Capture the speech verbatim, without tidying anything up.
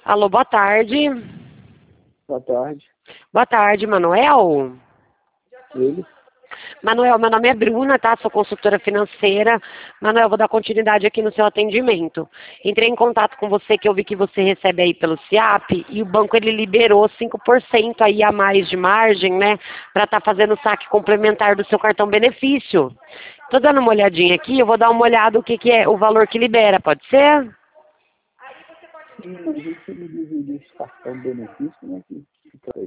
Alô, boa tarde. Boa tarde. Boa tarde, Manuel. Ele? Manuel, meu nome é Bruna, tá? Sou consultora financeira. Manuel, vou dar continuidade aqui no seu atendimento. Entrei em contato com você, que eu vi que você recebe aí pelo SIAP, e o banco ele liberou cinco por cento aí a mais de margem, né? Para estar fazendo o saque complementar do seu cartão benefício. Tô dando uma olhadinha aqui, eu vou dar uma olhada o que, que é o valor que libera, pode ser? Sim, mas isso ele dividiu esse cartão benefício, né? Que fica aí.